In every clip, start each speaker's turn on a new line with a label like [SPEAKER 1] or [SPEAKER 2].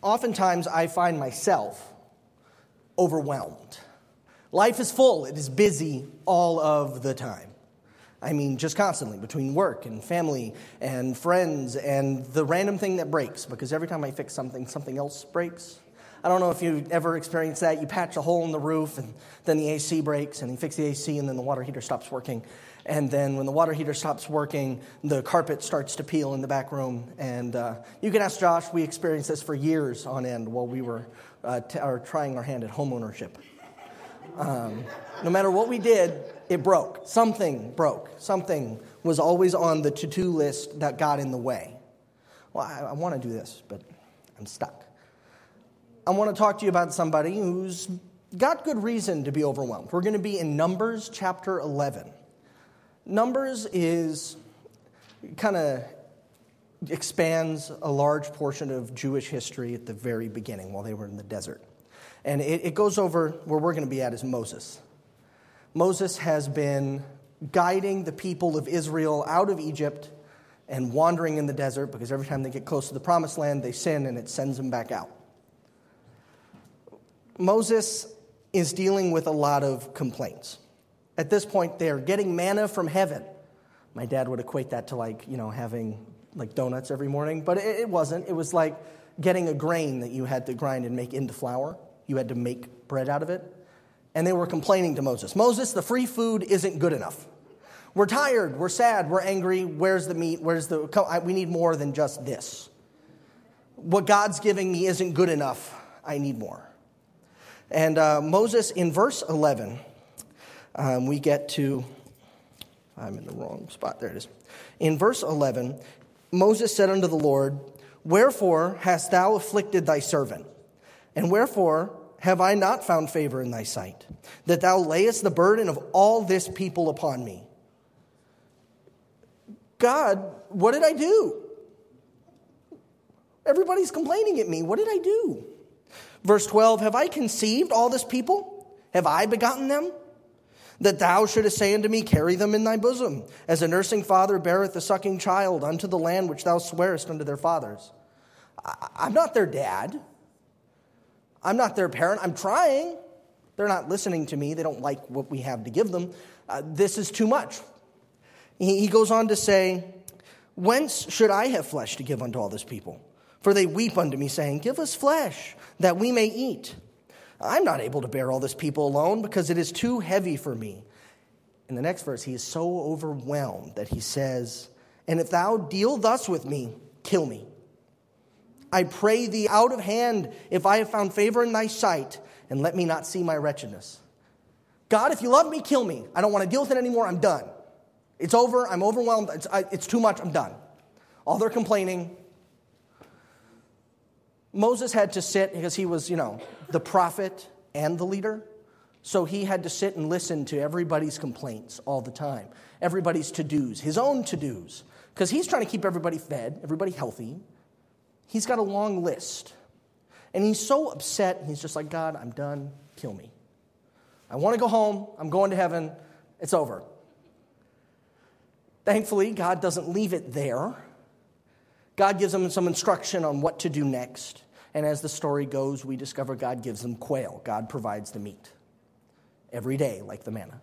[SPEAKER 1] Oftentimes I find myself overwhelmed. Life is full. It is busy all of the time. I mean, just constantly, between work and family and friends and the random thing that breaks, because every time I fix something, something else breaks. I don't know if you ever experienced that. You patch a hole in the roof, and then the AC breaks, and you fix the AC, and then the water heater stops working. And then when the water heater stops working, the carpet starts to peel in the back room. And you can ask Josh. We experienced this for years on end while we were trying our hand at home ownership. No matter what we did, it broke. Something broke. Something was always on the to-do list that got in the way. Well, I want to do this, but I'm stuck. I want to talk to you about somebody who's got good reason to be overwhelmed. We're going to be in Numbers chapter 11. Numbers is kind of expands a large portion of Jewish history at the very beginning while they were in the desert. And it goes over where we're going to be at is Moses. Moses has been guiding the people of Israel out of Egypt and wandering in the desert because every time they get close to the promised land, they sin and it sends them back out. Moses is dealing with a lot of complaints. At this point, they are getting manna from heaven. My dad would equate that to having donuts every morning, but it wasn't. It was like getting a grain that you had to grind and make into flour. You had to make bread out of it. And they were complaining to Moses. Moses, the free food isn't good enough. We're tired. We're sad. We're angry. Where's the meat? We need more than just this. What God's giving me isn't good enough. I need more. And Moses, in verse 11, we get to, I'm in the wrong spot. There it is. In verse 11, Moses said unto the Lord, Wherefore hast thou afflicted thy servant? And wherefore have I not found favor in thy sight, that thou layest the burden of all this people upon me? God, what did I do? Everybody's complaining at me. What did I do? Verse 12, Have I conceived all this people? Have I begotten them? That thou shouldest say unto me, Carry them in thy bosom, as a nursing father beareth a sucking child unto the land which thou swarest unto their fathers. I'm not their dad. I'm not their parent. I'm trying. They're not listening to me. They don't like what we have to give them. This is too much. He goes on to say, Whence should I have flesh to give unto all this people? For they weep unto me, saying, Give us flesh, that we may eat. I'm not able to bear all this people alone, because it is too heavy for me. In the next verse, he is so overwhelmed that he says, And if thou deal thus with me, kill me. I pray thee out of hand, if I have found favor in thy sight, and let me not see my wretchedness. God, if you love me, kill me. I don't want to deal with it anymore. I'm done. It's over. I'm overwhelmed. It's too much. I'm done. All they're complaining. Moses had to sit because he was, the prophet and the leader. So he had to sit and listen to everybody's complaints all the time. Everybody's to-dos, his own to-dos. Because he's trying to keep everybody fed, everybody healthy. He's got a long list. And he's so upset, he's just like, God, I'm done. Kill me. I want to go home. I'm going to heaven. It's over. Thankfully, God doesn't leave it there. God gives him some instruction on what to do next. And as the story goes, we discover God gives them quail. God provides the meat every day, like the manna.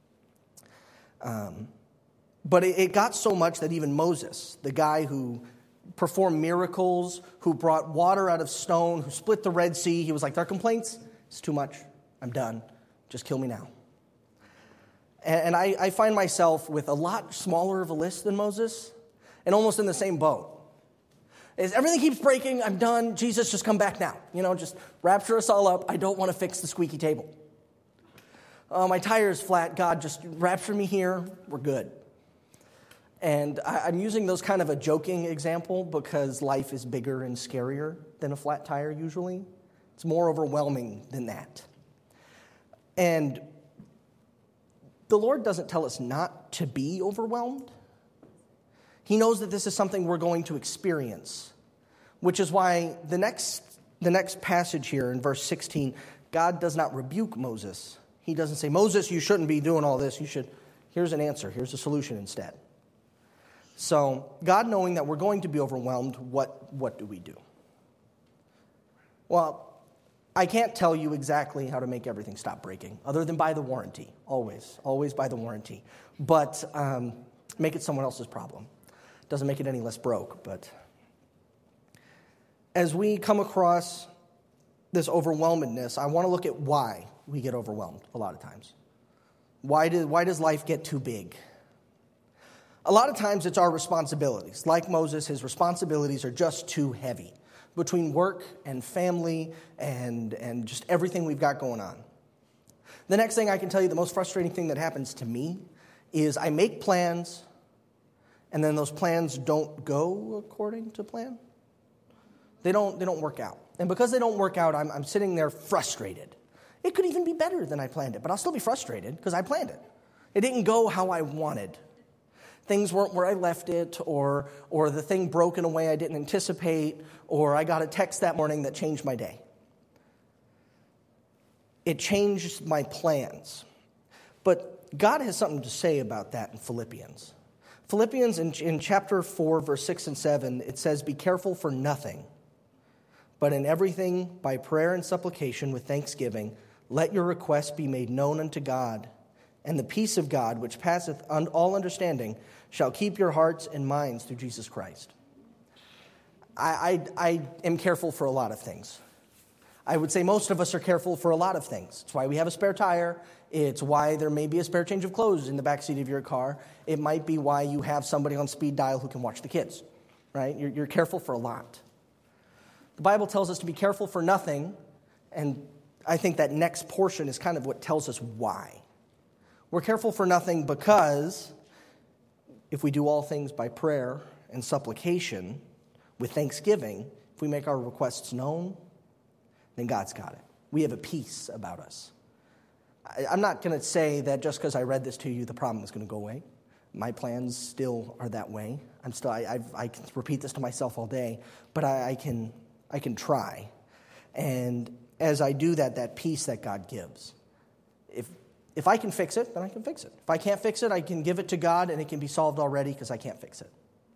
[SPEAKER 1] But it got so much that even Moses, the guy who performed miracles, who brought water out of stone, who split the Red Sea, he was like, their complaints, it's too much. I'm done. Just kill me now. And I find myself with a lot smaller of a list than Moses and almost in the same boat. Is everything keeps breaking, I'm done, Jesus, just come back now. Just rapture us all up. I don't want to fix the squeaky table. My tire's flat. God, just rapture me here. We're good. And I'm using those kind of a joking example because life is bigger and scarier than a flat tire usually. It's more overwhelming than that. And the Lord doesn't tell us not to be overwhelmed. He knows that this is something we're going to experience, which is why the next passage here in verse 16, God does not rebuke Moses. He doesn't say, Moses, you shouldn't be doing all this. Here's an answer. Here's a solution instead. So God knowing that we're going to be overwhelmed, what do we do? Well, I can't tell you exactly how to make everything stop breaking, other than buy the warranty. Always buy the warranty. But make it someone else's problem. Doesn't make it any less broke, but as we come across this overwhelmedness, I want to look at why we get overwhelmed a lot of times. Why does life get too big? A lot of times it's our responsibilities. Like Moses, his responsibilities are just too heavy. Between work and family and just everything we've got going on. The next thing I can tell you, the most frustrating thing that happens to me is I make plans and then those plans don't go according to plan. They don't work out. And because they don't work out, I'm sitting there frustrated. It could even be better than I planned it, but I'll still be frustrated because I planned it. It didn't go how I wanted. Things weren't where I left it, or the thing broke in a way I didn't anticipate, or I got a text that morning that changed my day. It changed my plans. But God has something to say about that in Philippians. Philippians in chapter 4, verse 6 and 7, it says, "Be careful for nothing, but in everything by prayer and supplication with thanksgiving, let your requests be made known unto God, and the peace of God, which passeth all understanding, shall keep your hearts and minds through Jesus Christ." I am careful for a lot of things. I would say most of us are careful for a lot of things. It's why we have a spare tire. It's why there may be a spare change of clothes in the backseat of your car. It might be why you have somebody on speed dial who can watch the kids, right? You're careful for a lot. The Bible tells us to be careful for nothing, and I think that next portion is kind of what tells us why. We're careful for nothing because if we do all things by prayer and supplication with thanksgiving, if we make our requests known, then God's got it. We have a peace about us. I'm not going to say that just because I read this to you, the problem is going to go away. My plans still are that way. I can repeat this to myself all day, but I can try. And as I do that, that peace that God gives, if I can fix it, then I can fix it. If I can't fix it, I can give it to God, and it can be solved already because I can't fix it.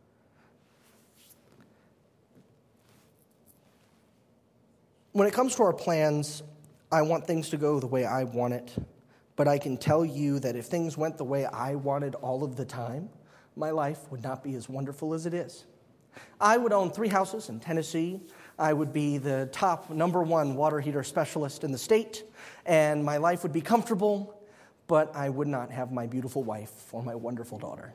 [SPEAKER 1] When it comes to our plans, I want things to go the way I want it, but I can tell you that if things went the way I wanted all of the time, my life would not be as wonderful as it is. I would own 3 houses in Tennessee. I would be the top #1 water heater specialist in the state, and my life would be comfortable, but I would not have my beautiful wife or my wonderful daughter.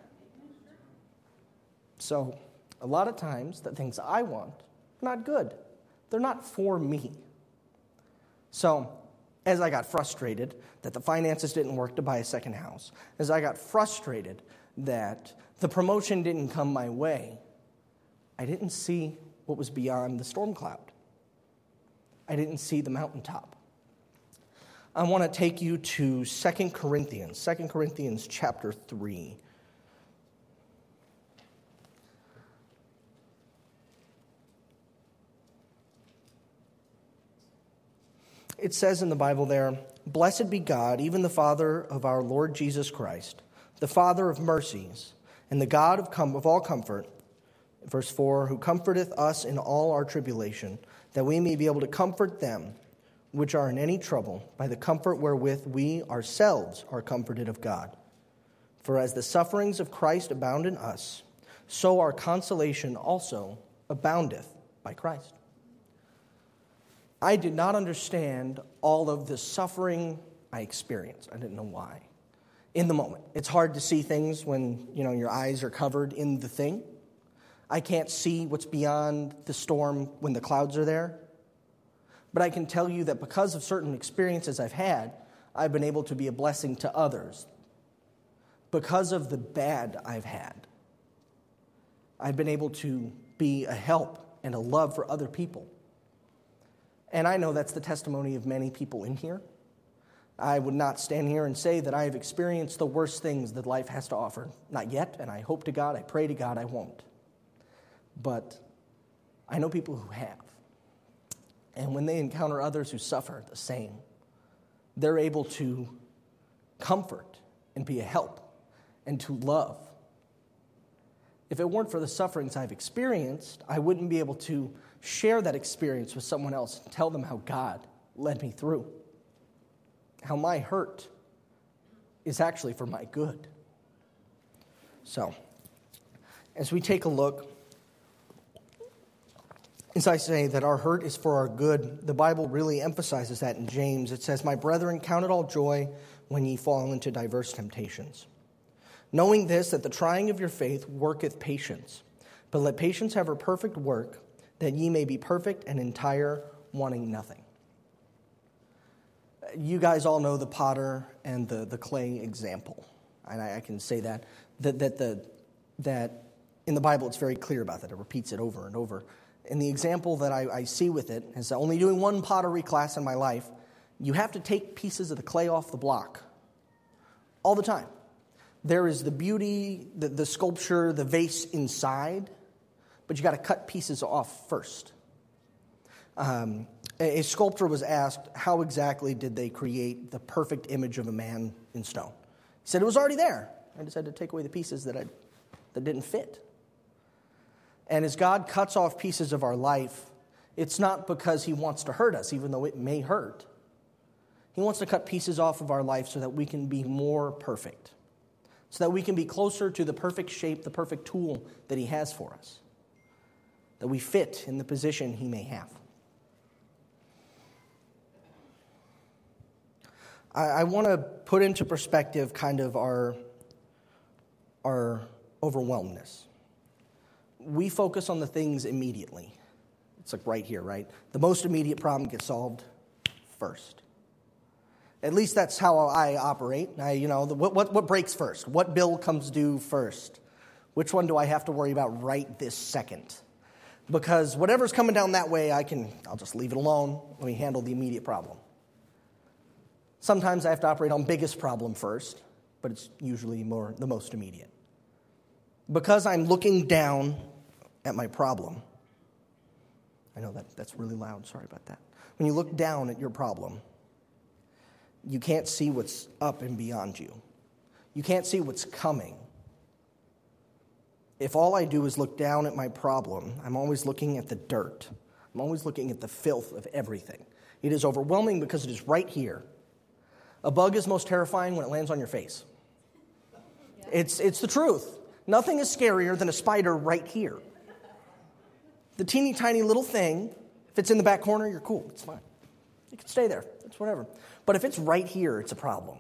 [SPEAKER 1] So, a lot of times, the things I want are not good. They're not for me. So, as I got frustrated that the finances didn't work to buy a second house, as I got frustrated that the promotion didn't come my way, I didn't see what was beyond the storm cloud. I didn't see the mountaintop. I want to take you to 2 Corinthians chapter 3. It says in the Bible there, "Blessed be God, even the Father of our Lord Jesus Christ, the Father of mercies, and the God of all comfort," verse 4, "who comforteth us in all our tribulation, that we may be able to comfort them which are in any trouble by the comfort wherewith we ourselves are comforted of God. For as the sufferings of Christ abound in us, so our consolation also aboundeth by Christ." I did not understand all of the suffering I experienced. I didn't know why. In the moment. It's hard to see things when, your eyes are covered in the thing. I can't see what's beyond the storm when the clouds are there. But I can tell you that because of certain experiences I've had, I've been able to be a blessing to others. Because of the bad I've had, I've been able to be a help and a love for other people. And I know that's the testimony of many people in here. I would not stand here and say that I have experienced the worst things that life has to offer. Not yet, and I hope to God, I pray to God I won't. But I know people who have. And when they encounter others who suffer the same, they're able to comfort and be a help and to love. If it weren't for the sufferings I've experienced, I wouldn't be able to share that experience with someone else and tell them how God led me through. How my hurt is actually for my good. So, as we take a look, as I say that our hurt is for our good, the Bible really emphasizes that in James. It says, "My brethren, count it all joy when ye fall into diverse temptations. Knowing this, that the trying of your faith worketh patience. But let patience have her perfect work, that ye may be perfect and entire, wanting nothing." You guys all know the potter and the clay example. And I can say that in the Bible it's very clear about that. It repeats it over and over. And the example that I see with it is only doing one pottery class in my life, you have to take pieces of the clay off the block all the time. There is the beauty, the sculpture, the vase inside, but you got to cut pieces off first. A sculptor was asked, how exactly did they create the perfect image of a man in stone? He said, it was already there. I just had to take away the pieces that didn't fit. And as God cuts off pieces of our life, it's not because he wants to hurt us, even though it may hurt. He wants to cut pieces off of our life so that we can be more perfect, so that we can be closer to the perfect shape, the perfect tool that he has for us, that we fit in the position he may have. I want to put into perspective kind of our overwhelmedness. We focus on the things immediately. It's like right here, right? The most immediate problem gets solved first. At least that's how I operate. What breaks first? What bill comes due first? Which one do I have to worry about right this second? Because whatever's coming down that way, I'll just leave it alone. Let me handle the immediate problem. Sometimes I have to operate on biggest problem first, but it's usually the most immediate. Because I'm looking down at my problem. I know that's really loud. Sorry about that. When you look down at your problem, you can't see what's up and beyond you. You can't see what's coming. If all I do is look down at my problem, I'm always looking at the dirt. I'm always looking at the filth of everything. It is overwhelming because it is right here. A bug is most terrifying when it lands on your face. It's the truth. Nothing is scarier than a spider right here. The teeny tiny little thing, if it's in the back corner, you're cool. It's fine. You can stay there. It's whatever. But if it's right here, it's a problem.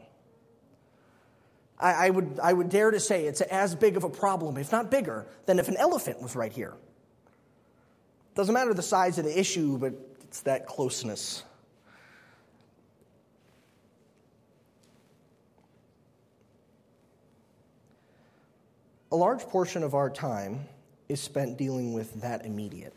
[SPEAKER 1] I would dare to say it's as big of a problem, if not bigger, than if an elephant was right here. Doesn't matter the size of the issue, but it's that closeness. A large portion of our time is spent dealing with that immediate.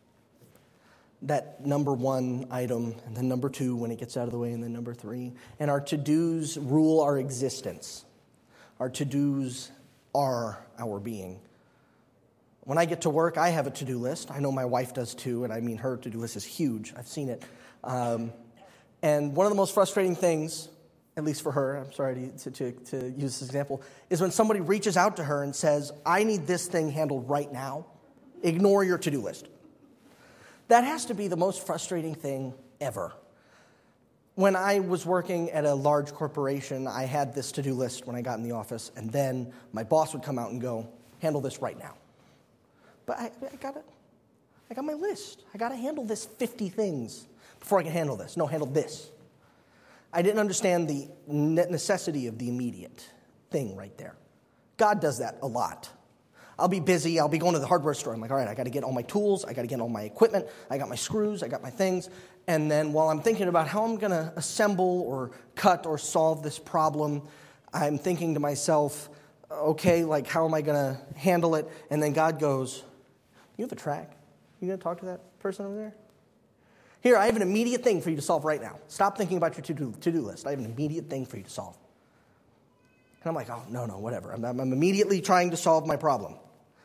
[SPEAKER 1] That number one item, and then number two when it gets out of the way, and then number three. And our to-dos rule our existence. Our to-dos are our being. When I get to work, I have a to-do list. I know my wife does too, and I mean her to-do list is huge. I've seen it. And one of the most frustrating things, at least for her, I'm sorry to use this example, is when somebody reaches out to her and says, I need this thing handled right now. Ignore your to-do list. That has to be the most frustrating thing ever. When I was working at a large corporation, I had this to-do list when I got in the office, and then my boss would come out and go, handle this right now. But I got my list. I got to handle this 50 things before I can handle this. No, handle this. I didn't understand the necessity of the immediate thing right there. God does that a lot. I'll be busy. I'll be going to the hardware store. I'm like, all right, I got to get all my tools. I got to get all my equipment. I got my screws. I got my things. And then while I'm thinking about how I'm going to assemble or cut or solve this problem, I'm thinking to myself, okay, like how am I going to handle it? And then God goes, you have a track. You going to talk to that person over there? Here, I have an immediate thing for you to solve right now. Stop thinking about your to-do list. I have an immediate thing for you to solve. And I'm like, oh, no, whatever. I'm immediately trying to solve my problem.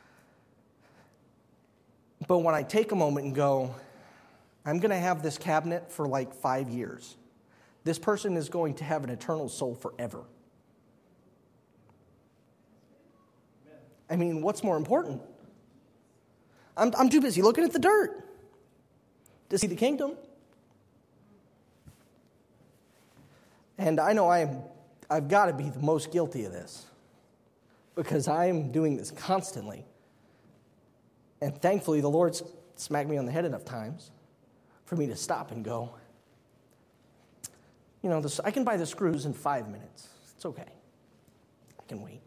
[SPEAKER 1] But when I take a moment and go, I'm going to have this cabinet for like 5 years. This person is going to have an eternal soul forever. I mean, what's more important? I'm too busy looking at the dirt. to see the kingdom. And I know I've got to be the most guilty of this because I am doing this constantly. And thankfully, the Lord's smacked me on the head enough times for me to stop and go, I can buy the screws in 5 minutes. It's okay. I can wait.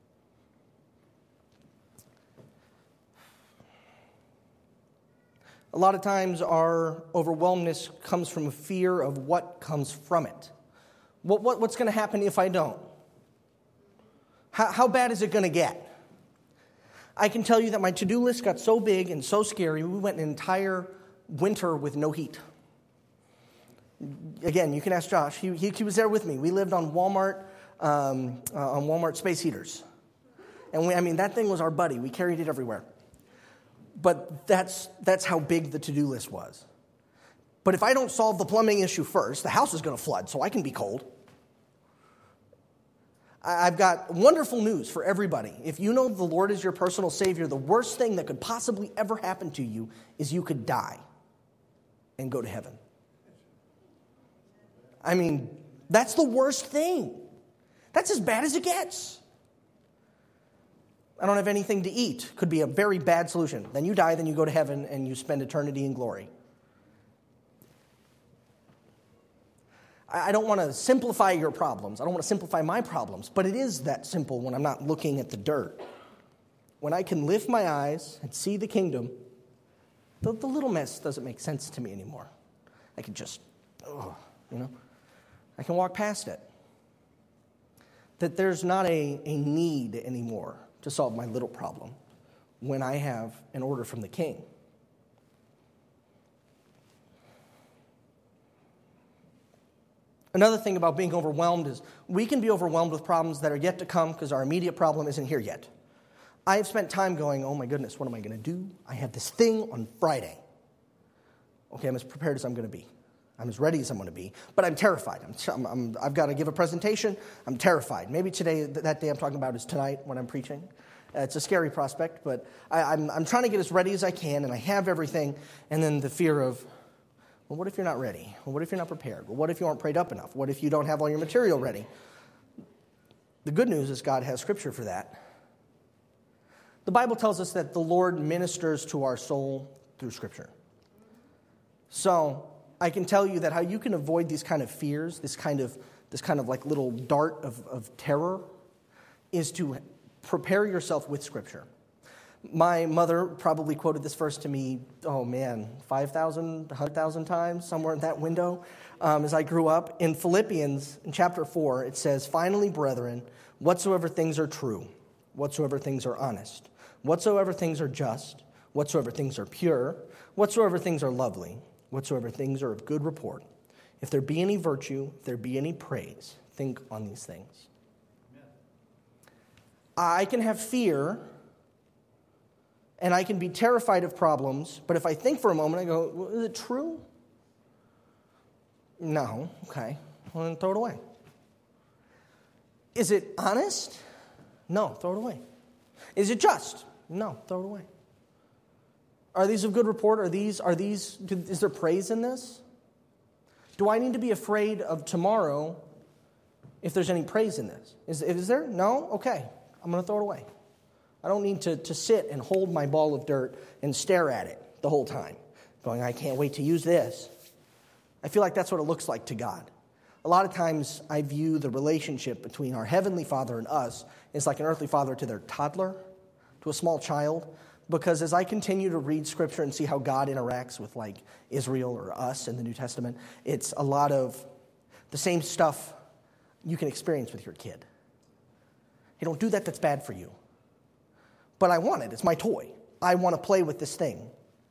[SPEAKER 1] A lot of times our overwhelmness comes from a fear of what comes from it. What's going to happen if I don't? How bad is it going to get? I can tell you that my to-do list got so big and so scary, we went an entire winter with no heat. Again, you can ask Josh. He was there with me. We lived on Walmart space heaters. And that thing was our buddy. We carried it everywhere. But that's how big the to-do list was. But if I don't solve the plumbing issue first, the house is going to flood, so I can be cold. I've got wonderful news for everybody. If you know the Lord is your personal Savior, the worst thing that could possibly ever happen to you is you could die and go to heaven. That's the worst thing. That's as bad as it gets. I don't have anything to eat. Could be a very bad solution. Then you die, then you go to heaven, and you spend eternity in glory. I don't want to simplify your problems. I don't want to simplify my problems. But it is that simple when I'm not looking at the dirt. When I can lift my eyes and see the kingdom, the little mess doesn't make sense to me anymore. I can just, I can walk past it. That there's not a need anymore to solve my little problem when I have an order from the King. Another thing about being overwhelmed is we can be overwhelmed with problems that are yet to come because our immediate problem isn't here yet. I have spent time going, oh my goodness, what am I going to do? I have this thing on Friday. Okay, I'm as prepared as I'm going to be. I'm as ready as I'm going to be, but I'm terrified. I've got to give a presentation. I'm terrified. Maybe today, that day I'm talking about is tonight when I'm preaching. It's a scary prospect, but I'm trying to get as ready as I can, and I have everything, and then the fear of, well, what if you're not ready? Well, what if you're not prepared? Well, what if you aren't prayed up enough? What if you don't have all your material ready? The good news is God has Scripture for that. The Bible tells us that the Lord ministers to our soul through Scripture. So I can tell you that how you can avoid these kind of fears, this kind of like little dart of terror, is to prepare yourself with Scripture. My mother probably quoted this verse to me, 5,000, 100,000 times, somewhere in that window, as I grew up. In Philippians, in chapter 4, it says, "Finally, brethren, whatsoever things are true, whatsoever things are honest, whatsoever things are just, whatsoever things are pure, whatsoever things are lovely, whatsoever things are of good report, if there be any virtue, if there be any praise, think on these things." Amen. I can have fear, and I can be terrified of problems, but if I think for a moment, I go, well, is it true? No. Okay. Well, then throw it away. Is it honest? No. Throw it away. Is it just? No. Throw it away. Are these of good report? Is there praise in this? Do I need to be afraid of tomorrow if there's any praise in this? Is there? No? Okay. I'm going to throw it away. I don't need to sit and hold my ball of dirt and stare at it the whole time, going, I can't wait to use this. I feel like that's what it looks like to God. A lot of times I view the relationship between our Heavenly Father and us as like an earthly father to their toddler, to a small child, because as I continue to read Scripture and see how God interacts with like Israel or us in the New Testament, it's a lot of the same stuff you can experience with your kid. Hey, don't do that, that's bad for you. But I want it. It's my toy. I want to play with this thing.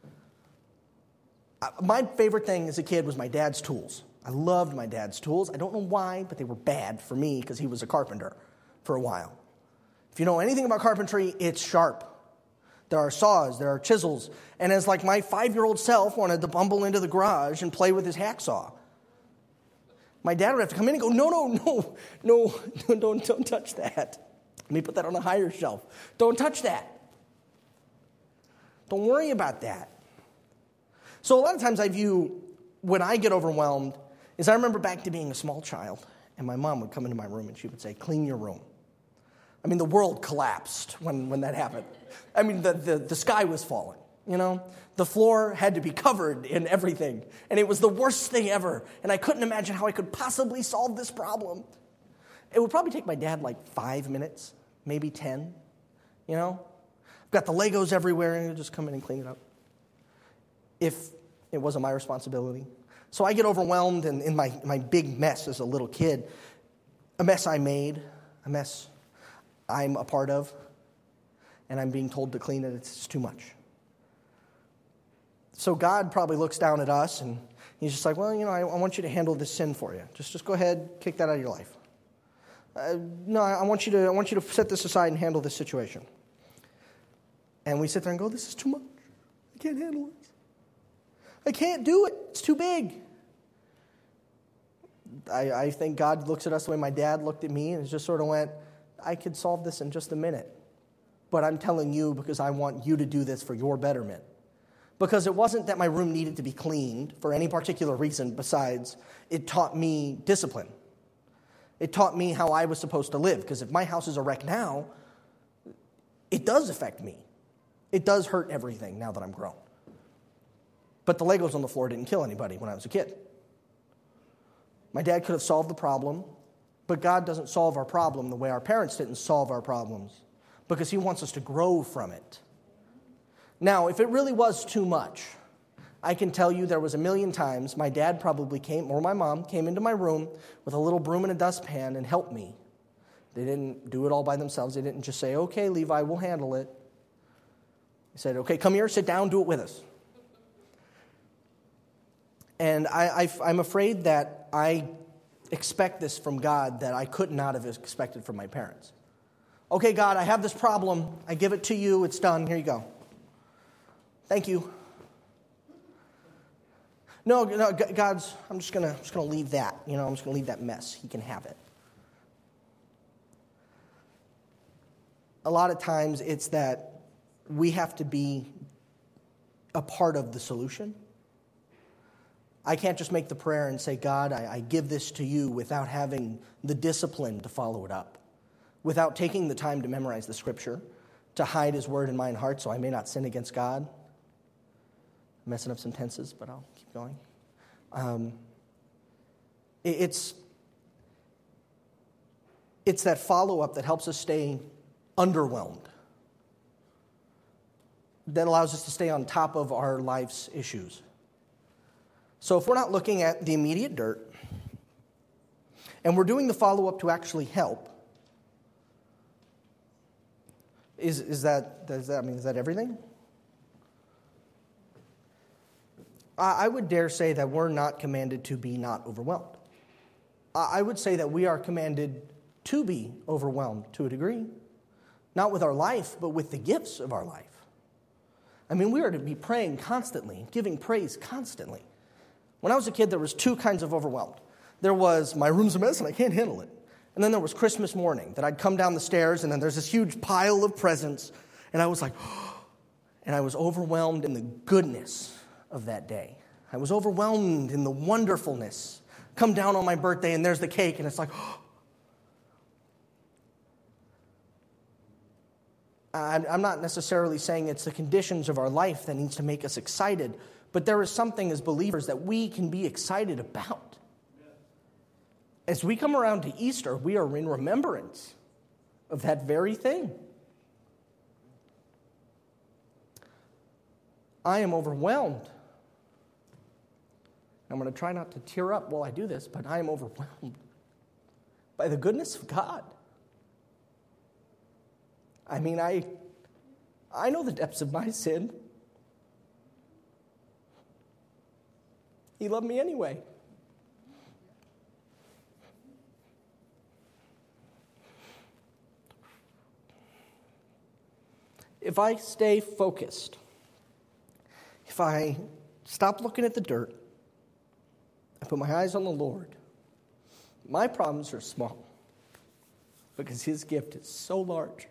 [SPEAKER 1] My favorite thing as a kid was my dad's tools. I loved my dad's tools. I don't know why, but they were bad for me because he was a carpenter for a while. If you know anything about carpentry, it's sharp. There are saws, there are chisels. And as like my 5-year-old self wanted to bumble into the garage and play with his hacksaw, my dad would have to come in and go, no, don't touch that. Let me put that on a higher shelf. Don't touch that. Don't worry about that. So a lot of times I view when I get overwhelmed is I remember back to being a small child, and my mom would come into my room and she would say, clean your room. I mean, the world collapsed when that happened. I mean, the sky was falling, you know? The floor had to be covered in everything, and it was the worst thing ever, and I couldn't imagine how I could possibly solve this problem. It would probably take my dad like 5 minutes, maybe 10, you know? I've got the Legos everywhere, and he'll just come in and clean it up. If it wasn't my responsibility. So I get overwhelmed in my big mess as a little kid, a mess I made, a mess I'm a part of, and I'm being told to clean it. It's too much. So God probably looks down at us, and he's just like, well, you know, I want you to handle this sin for you. Just go ahead, kick that out of your life. No, I want you to set this aside and handle this situation. And we sit there and go, this is too much. I can't handle it. I can't do it. It's too big. I think God looks at us the way my dad looked at me and just sort of went, I could solve this in just a minute. But I'm telling you because I want you to do this for your betterment. Because it wasn't that my room needed to be cleaned for any particular reason besides it taught me discipline. It taught me how I was supposed to live. Because if my house is a wreck now, it does affect me. It does hurt everything now that I'm grown. But the Legos on the floor didn't kill anybody when I was a kid. My dad could have solved the problem, but God doesn't solve our problem the way our parents didn't solve our problems, because he wants us to grow from it. Now, if it really was too much, I can tell you there was a million times my dad probably came, or my mom, came into my room with a little broom and a dustpan and helped me. They didn't do it all by themselves. They didn't just say, okay, Levi, we'll handle it. They said, okay, come here, sit down, do it with us. And I'm afraid that I expect this from God that I could not have expected from my parents. Okay, God, I have this problem. I give it to you. It's done. Here you go. Thank you. No, God's, I'm just gonna leave that. You know, I'm just gonna leave that mess. He can have it. A lot of times it's that we have to be a part of the solution. I can't just make the prayer and say, God, I give this to you without having the discipline to follow it up, without taking the time to memorize the scripture, to hide his word in my heart so I may not sin against God. I'm messing up some tenses, but I'll keep going. It's that follow-up that helps us stay underwhelmed, that allows us to stay on top of our life's issues. So if we're not looking at the immediate dirt, and we're doing the follow-up to actually help, is that everything? I would dare say that we're not commanded to be not overwhelmed. I would say that we are commanded to be overwhelmed to a degree, not with our life, but with the gifts of our life. I mean, we are to be praying constantly, giving praise constantly. When I was a kid, there was two kinds of overwhelmed. There was, my room's a mess and I can't handle it. And then there was Christmas morning, that I'd come down the stairs and then there's this huge pile of presents. And I was like, and I was overwhelmed in the goodness of that day. I was overwhelmed in the wonderfulness. Come down on my birthday and there's the cake and it's like, I'm not necessarily saying it's the conditions of our life that needs to make us excited, but there is something as believers that we can be excited about. As we come around to Easter, we are in remembrance of that very thing. I am overwhelmed. I'm going to try not to tear up while I do this, but I am overwhelmed by the goodness of God. I mean, I know the depths of my sin. He loved me anyway. If I stay focused, if I stop looking at the dirt, I put my eyes on the Lord, my problems are small because his gift is so large.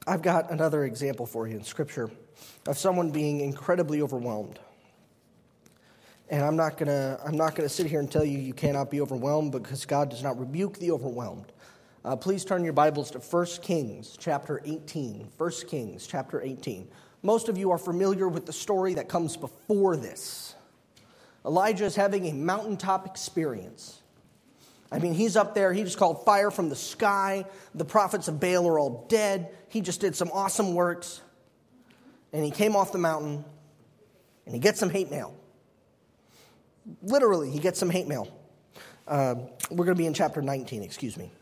[SPEAKER 1] I've got another example for you in Scripture of someone being incredibly overwhelmed. And I'm not gonna sit here and tell you you cannot be overwhelmed, because God does not rebuke the overwhelmed. Please turn your Bibles to 1 Kings chapter 18. 1 Kings chapter 18. Most of you are familiar with the story that comes before this. Elijah is having a mountaintop experience. I mean, he's up there. He just called fire from the sky. The prophets of Baal are all dead. He just did some awesome works. And he came off the mountain, and he gets some hate mail. Literally, he gets some hate mail. We're going to be in chapter 19, excuse me.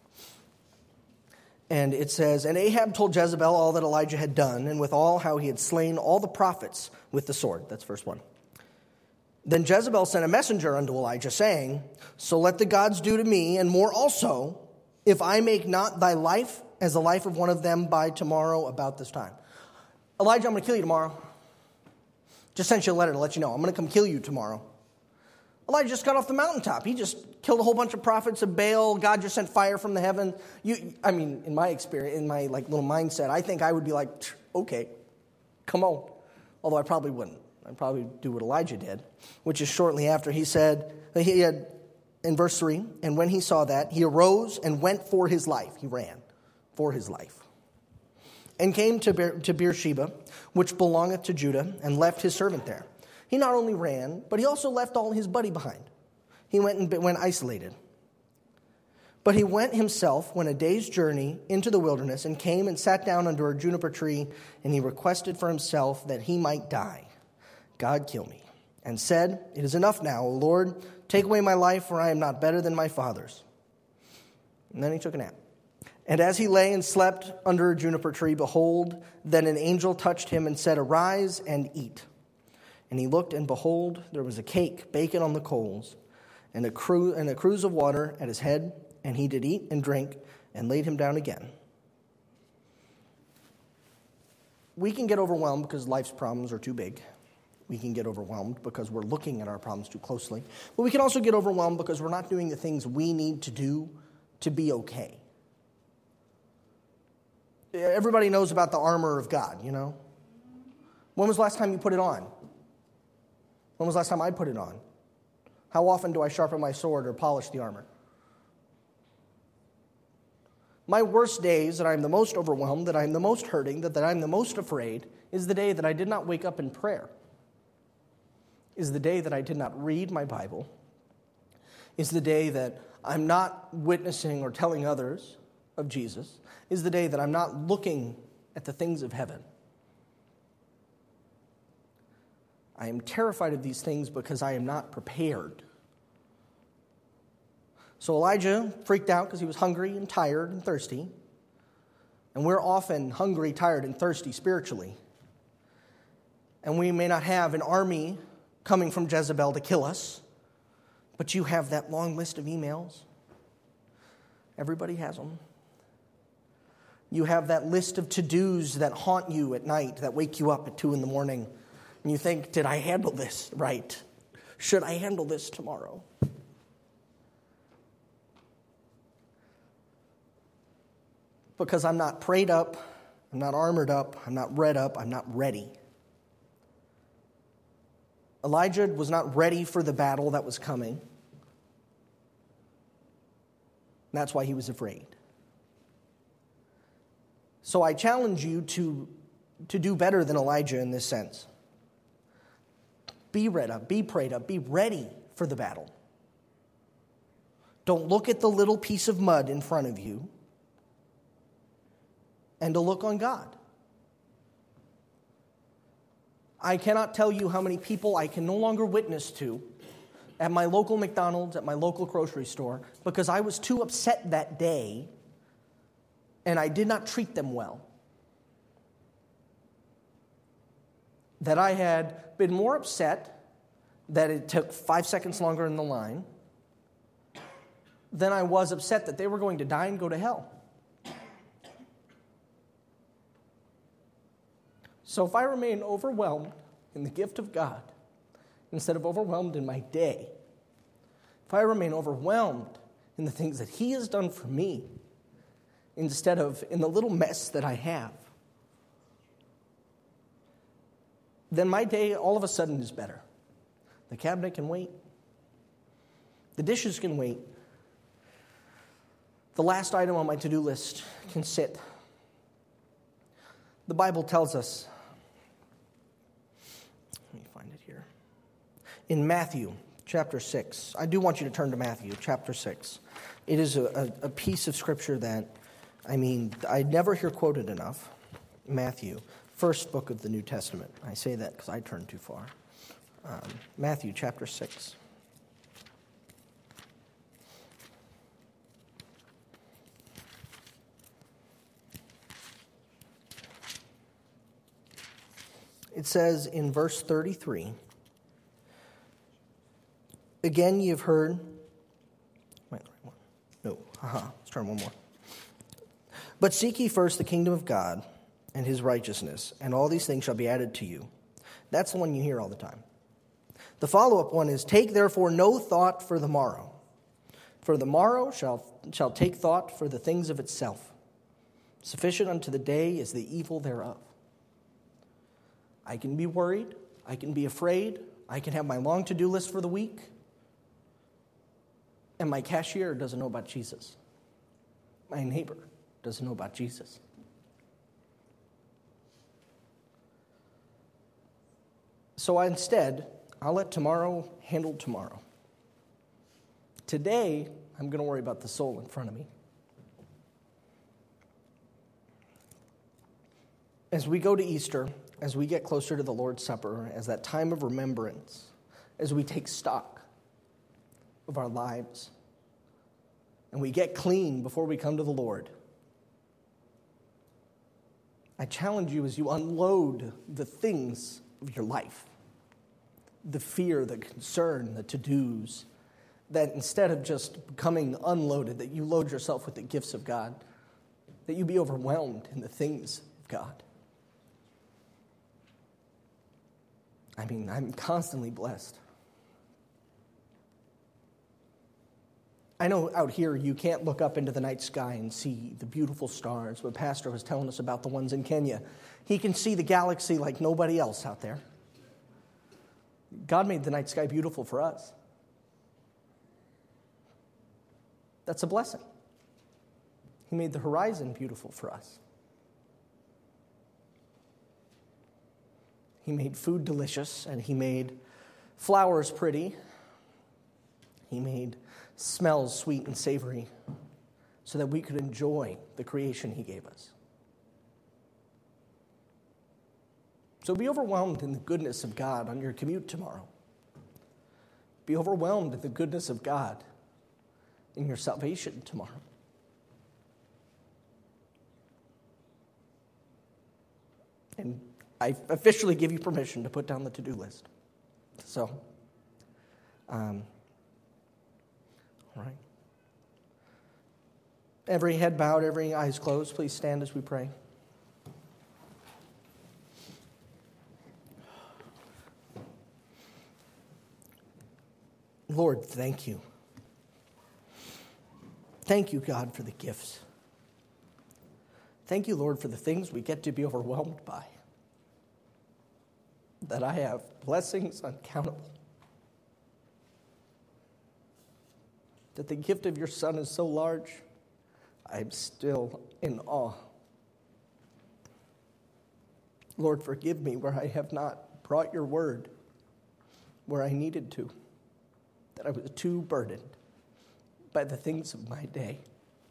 [SPEAKER 1] And it says, "And Ahab told Jezebel all that Elijah had done, and withal how he had slain all the prophets with the sword." That's verse 1. "Then Jezebel sent a messenger unto Elijah, saying, So let the gods do to me, and more also, if I make not thy life as the life of one of them by tomorrow about this time." Elijah, I'm going to kill you tomorrow. Just sent you a letter to let you know. I'm going to come kill you tomorrow. Elijah just got off the mountaintop. He just killed a whole bunch of prophets of Baal. God just sent fire from the heaven. In my experience, in my little mindset, I think I would be like, okay, come on. Although I probably wouldn't. I'd probably do what Elijah did, which is shortly after he said, he had, in verse 3, "And when he saw that, he arose and went for his life." He ran for his life. "And came to Beersheba, which belongeth to Judah, and left his servant there." He not only ran, but he also left all his buddy behind. He went isolated. "But he went himself, went a day's journey into the wilderness, and came and sat down under a juniper tree, and he requested for himself that he might die. God kill me. And said, It is enough now, O Lord, take away my life, for I am not better than my fathers. And then he took a nap. And as he lay and slept under a juniper tree, behold, then an angel touched him and said, Arise and eat. And he looked, and behold, there was a cake baking on the coals, and a cruse of water at his head. And he did eat and drink, and laid him down again. We can get overwhelmed because life's problems are too big. We can get overwhelmed because we're looking at our problems too closely. But we can also get overwhelmed because we're not doing the things we need to do to be okay. Everybody knows about the armor of God, you know? When was the last time you put it on? When was the last time I put it on? How often do I sharpen my sword or polish the armor? My worst days, that I am the most overwhelmed, that I am the most hurting, that I am the most afraid, is the day that I did not wake up in prayer. Is the day that I did not read my Bible. Is the day that I'm not witnessing or telling others of Jesus. Is the day that I'm not looking at the things of heaven. I am terrified of these things because I am not prepared. So Elijah freaked out because he was hungry and tired and thirsty. And we're often hungry, tired, and thirsty spiritually. And we may not have an army coming from Jezebel to kill us, but you have that long list of emails. Everybody has them. You have that list of to-dos that haunt you at night, that wake you up at 2 a.m. And you think, did I handle this right? Should I handle this tomorrow? Because I'm not prayed up, I'm not armored up, I'm not read up, I'm not ready. Elijah was not ready for the battle that was coming. That's why he was afraid. So I challenge you to do better than Elijah in this sense. Be read up, be prayed up, be ready for the battle. Don't look at the little piece of mud in front of you, and to look on God. I cannot tell you how many people I can no longer witness to at my local McDonald's, at my local grocery store, because I was too upset that day and I did not treat them well. That I had been more upset that it took 5 seconds longer in the line than I was upset that they were going to die and go to hell. So if I remain overwhelmed in the gift of God, instead of overwhelmed in my day, if I remain overwhelmed in the things that He has done for me, instead of in the little mess that I have, then my day all of a sudden is better. The cabinet can wait. The dishes can wait. The last item on my to-do list can sit. The Bible tells us, let me find it here, in Matthew chapter 6. I do want you to turn to Matthew chapter 6. It is a piece of scripture that, I never hear quoted enough. Matthew, first book of the New Testament. I say that because I turned too far. Matthew chapter 6. It says in verse 33, again you've heard, let's turn one more. But seek ye first the kingdom of God and his righteousness, and all these things shall be added to you. That's the one you hear all the time. The follow-up one is, take therefore no thought for the morrow, for the morrow shall take thought for the things of itself. Sufficient unto the day is the evil thereof. I can be worried, I can be afraid, I can have my long to-do list for the week, and my cashier doesn't know about Jesus. My neighbor doesn't know about Jesus. So instead, I'll let tomorrow handle tomorrow. Today, I'm going to worry about the soul in front of me. As we go to Easter, as we get closer to the Lord's Supper, as that time of remembrance, as we take stock of our lives, and we get clean before we come to the Lord, I challenge you as you unload the things of your life, the fear, the concern, the to-dos, that instead of just becoming unloaded, that you load yourself with the gifts of God, that you be overwhelmed in the things of God. I'm constantly blessed. I know out here you can't look up into the night sky and see the beautiful stars, but Pastor was telling us about the ones in Kenya. He can see the galaxy like nobody else out there. God made the night sky beautiful for us. That's a blessing. He made the horizon beautiful for us. He made food delicious, and he made flowers pretty. He made smells sweet and savory so that we could enjoy the creation he gave us. So be overwhelmed in the goodness of God on your commute tomorrow. Be overwhelmed in the goodness of God in your salvation tomorrow. And I officially give you permission to put down the to-do list. So, all right. Every head bowed, every eyes closed. Please stand as we pray. Lord, thank you. Thank you, God, for the gifts. Thank you, Lord, for the things we get to be overwhelmed by. That I have blessings uncountable. That the gift of your Son is so large, I'm still in awe. Lord, forgive me where I have not brought your word where I needed to, that I was too burdened by the things of my day.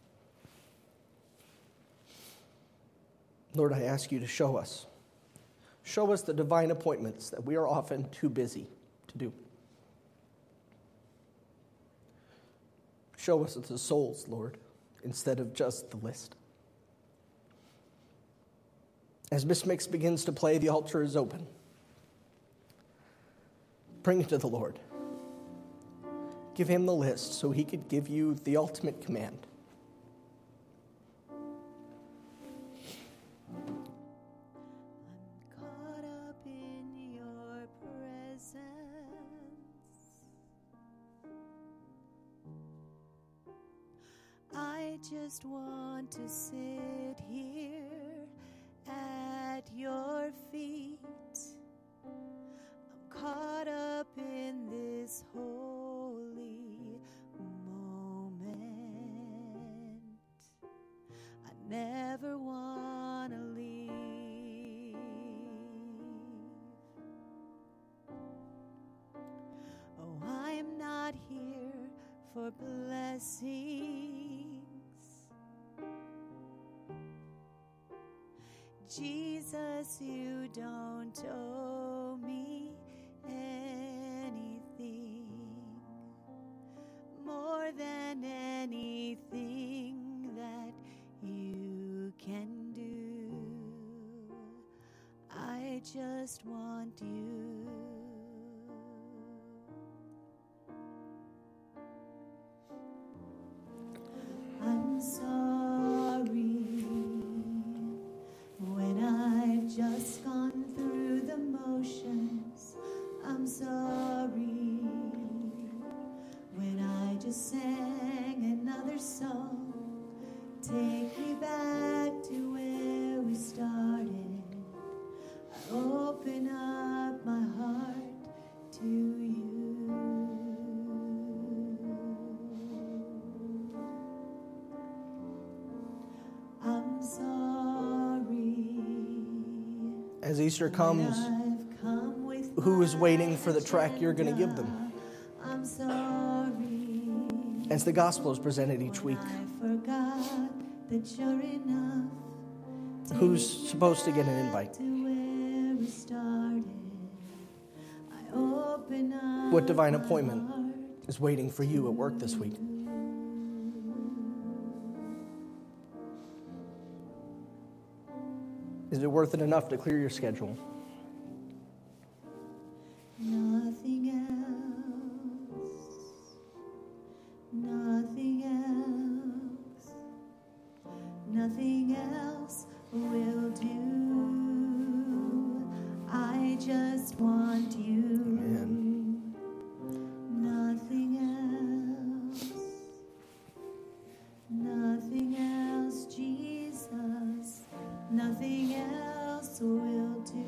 [SPEAKER 1] Lord, I ask you to show us. Show us the divine appointments that we are often too busy to do. Show us the souls, Lord, instead of just the list. As Miss Mix begins to play, the altar is open. Bring it to the Lord. Give him the list so he could give you the ultimate command.
[SPEAKER 2] I just want to sit here at your feet. I'm caught up in this holy moment. I never want to leave. Oh, I'm not here for blessings. Jesus, you don't owe me anything more than anything that you can do. I just want you. I'm sorry when I've just gone through the motions. I'm sorry when I just sang another song. Take me back to where we started. I open up my heart to you. I'm sorry.
[SPEAKER 1] As Easter comes, who is waiting for the track you're going to give them?
[SPEAKER 2] I'm sorry.
[SPEAKER 1] As the gospel is presented each week,
[SPEAKER 2] I forgot that you're enough.
[SPEAKER 1] who's supposed to get an invite?
[SPEAKER 2] To where we started. I open up
[SPEAKER 1] What divine appointment is waiting for you at work this week? Is it worth it enough to clear your schedule?
[SPEAKER 2] Nothing else, nothing else, nothing else will do. I just want you.
[SPEAKER 1] Amen.
[SPEAKER 2] Nothing else, Jesus, nothing else will do.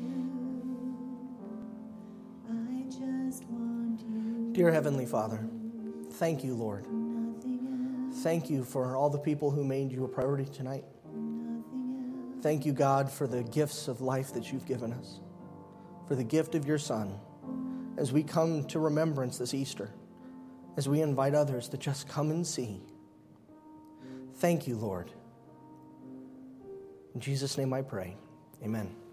[SPEAKER 2] I just want you.
[SPEAKER 1] Dear Heavenly Father, thank you, Lord.
[SPEAKER 2] Nothing else,
[SPEAKER 1] Thank you for all the people who made you a priority tonight.
[SPEAKER 2] nothing else.
[SPEAKER 1] Thank you, God, for the gifts of life that you've given us, for the gift of your Son. As we come to remembrance this Easter, as we invite others to just come and see. Thank you, Lord. In Jesus' name I pray. Amen.